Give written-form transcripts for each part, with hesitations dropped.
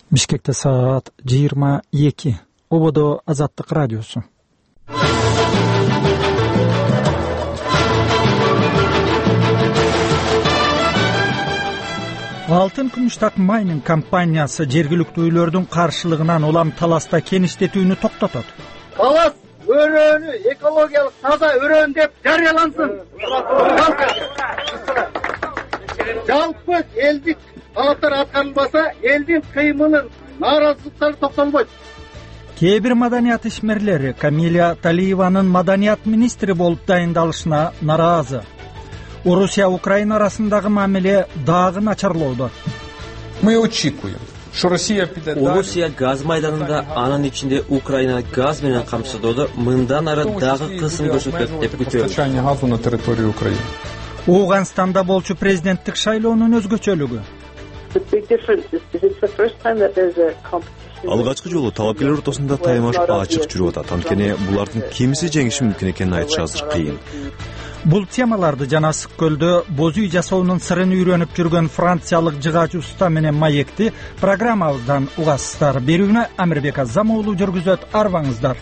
Бишкекте саат 22. Ободо Азаттык радиосу. Алтын Күмүштак майнинг компаниясы жергиликтүү үйлөрдүн каршылыгынан улам таласта кеништетүүнү токтотот. Талас өрөөнү экологиялык таза өрөөн деп жарыялансын. Жалпы элдик талаптар аткарылбаса, элдин кыймылын, нааразычылыктары токтолбойт. Кээ бир маданият ишмерлери Камиля Талиеванын маданият министри болуп дайындалышына наразы. Орусия Украина арасындагы мамиле дагы начарлоодо. Мы очікуємо, що Росія піде далі. Орусия газ майданында, анын ичинде Украина газ менен камсыздоодо мындан ары дагы кысым көрсөтөт деп күтөбүз. Постачання газу на територію України. Ооганстанда болчу президенттик шайлоонун өзгөчөлүгү. Алгачкы жолу талапкерлер ортосунда таймаш ачык жүрүп атат. Анткени булардын кимиси жеңиши мүмкүн экенин айтыш азыр кыйын. Бул темаларды жана Ысык көлдө боз үй жасоонун сырын үйрөнүп жүргөн франциялык жыгаачы уста менен маекти программабыздан угасыздар. Берүүнү Амирбек Азам уулу жүргүзөт. Арбаңыздар.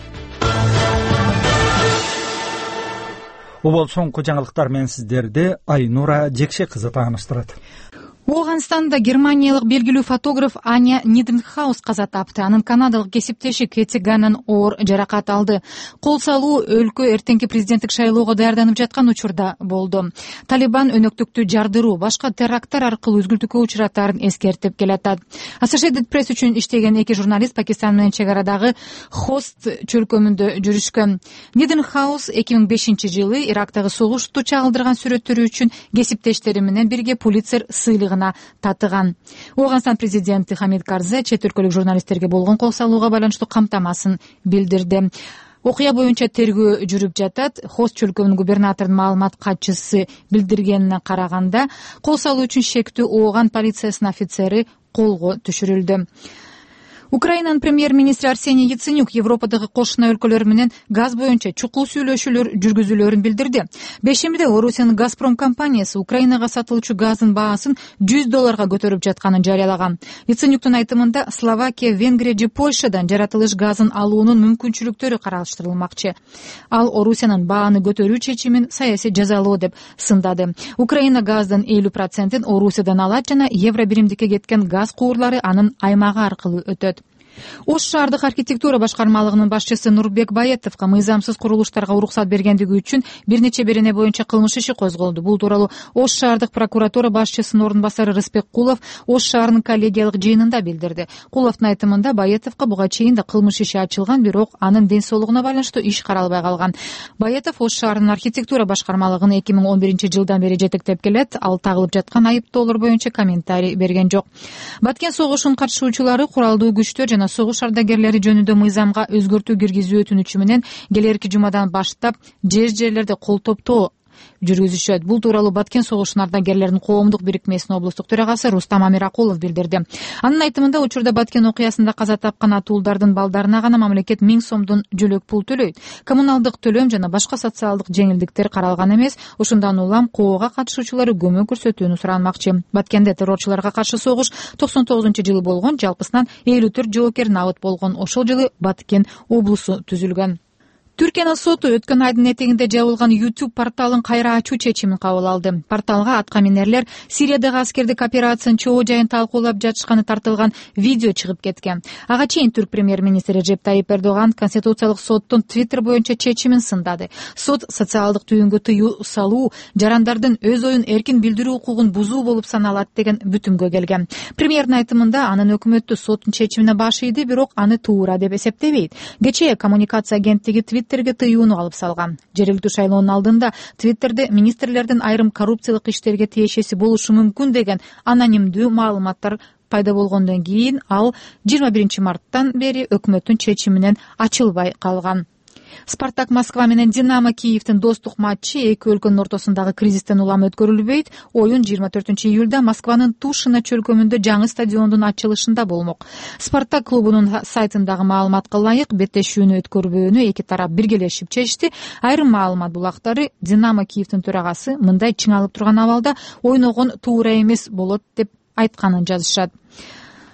Бул соңку жаңылыктар менен сиздерди Айнура Жекше кызы тааныштырат. Ооганстанда германиялык белгилүү фотограф Аня Ниденхаус каза тапты. Анын канадалык кесиптеши Кэти Ганнан оор жаракат алды. Кол салуу өлкө эртеңки президенттик шайлоого даярданып жаткан учурда болду. Талибан өнөктүктү жардыруу, башка теракттар аркылуу үзгүлтүккө учуратарын эскертип келатат. Associated Press үчүн иштеген эки журналист Пакистан менен чек арадагы Хост чөлкөмүндө жүрүшкөн. Ниденхаус 2005-жылы Ирактагы согушту чагылдырган сүрөттөрү үчүн кесиптештери менен бирге Пулитцер сыйлыгын татыган. Ооганстан президенти Хамид Карзай чет өлкөлүк журналисттерге болгон кол салууга байланыштуу камтамасын билдирди. Окуя боюнча тергөө жүрүп жатат. Хост чөлкөмүнүн губернаторунун маалымат катчысы билдиргенине караганда, кол салуу үчүн шектүү Ооган полициясынын офицери колго түшүрүлдү. Украинанын премьер-министри Арсений Яценюк Европадагы кошуна өлкөлөр менен газ боюнча чукул сүйлөшүүлөр жүргүзүлөөрүн билдирди. Бешембиде Орусиянын Газпром компаниясы Украинага сатылуучу газдын баасын $100 көтөрүп жатканын жарыялаган. Яценюктун айтымында Словакия, Венгрия же Польшадан жаратылыш газын алуунун мүмкүнчүлүктөрү караштырылмакчы. Ал Орусиянын бааны көтөрүү чечимин саясий жазалоо деп сындады. Украина газдын 50%-ин Орусиядан алат жана евро биримдикке кеткен газ куурлары анын аймагы аркылуу өтөт. Ош шаардык архитектура башкармалыгынын башчысы Нурбек Баятовго мыйзамсыз курулуштарга уруксат бергендиги үчүн бир нече берене боюнча кылмыш иши козголду. Бул тууралуу Ош шаардык прокуратура башчысынын орун басары Рыспек Кулов Ош шаарынын коллегиялык жыйынында билдирди. Куловдун айтымында Баятовго буга чейин да кылмыш иши ачылган, бирок анын ден соолугуна байланыштуу иш каралбай калган. Баятов Ош шаарынын архитектура башкармалыгын 2011-жылдан бери жетектеп келет. Ал тагылып жаткан айыптоолор боюнча комментарий берген жок. Баткен согушунун катышуучулары куралдуу күчтөр жана согуш ардагерлери жөнүндө мыйзамга өзгөртүү киргизүү өтүнүчү менен келерки жумадан баштап жерлерде кол топтоо жүргүзүшөт. Бул тууралуу Баткен согушунун ардагерлеринин коомдук бирикмесинин облустук төрагасы Рустам Амиракулов билдирди. Анын айтымында учурда Баткен окуясында каза тапкан атуулдардын балдарына гана мамлекет 1000 сомдон жөлөк пул төлөйт. Коммуналдык төлөм жана башка социалдык жеңилдиктер каралган эмес. Ушундан улам коого катышуучулары көмөк көрсөтүүнү суранмакчы. Баткенде террорчуларга каршы согуш 99-жылы болгон, жалпысынан 54 жоокер набыт болгон. Ошол жылы Баткен облусу түзүлгөн. Түркиянын соту өткөн айдын этегинде жабылган YouTube порталын кайра ачуу чечимин кабыл алды. Порталга аткаминерлер Сириядагы аскердик операциянын чоо жайын талкуулап жатышканы тартылган видео чыгып кеткен. Ага чейин түрк премьер-министри Режеп Тайип Эрдоган Конституциялык соттун Twitter боюнча чечимин сындады. Сот социалдык түйүнгө тыюу салуу жарандардын өз оюн эркин билдирүү укугун бузуу болуп саналат деген бүтүнгө келген. Премьердин айтымында анын өкмөттү соттун чечимине баш ийди, бирок аны туура деп эсептебейт. Кечээ коммуникация агенттиги Твиттерге тыюуну алып салган. Жергиликтүү шайлоонун алдында Твиттерде министрлердин айрым коррупциялык иштерге тиешеси болушу мүмкүн деген анонимдүү маалыматтар пайда болгондон кийин ал 21 марттан бери өкмөттүн чечиминен ачылбай калган. Спартак Москва менен Динамо Киевдин достук матчы эки өлкөнүн ортосундагы кризистен улам өткөрүлбөйт. Оюн 24-июлда Москванын Тушино чөлкөмүндө жаңы стадиондун ачылышында болмок. Спартак клубунун сайтындагы маалыматка ылайык беттешүүнү өткөрбөөнү эки тарап биргелешип чечти. Айрым маалымат булактары Динамо Киевдин төрагасы мындай чың алып турган абалда ойногон туура эмес болот деп айтканын жазышат.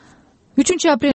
3 апрель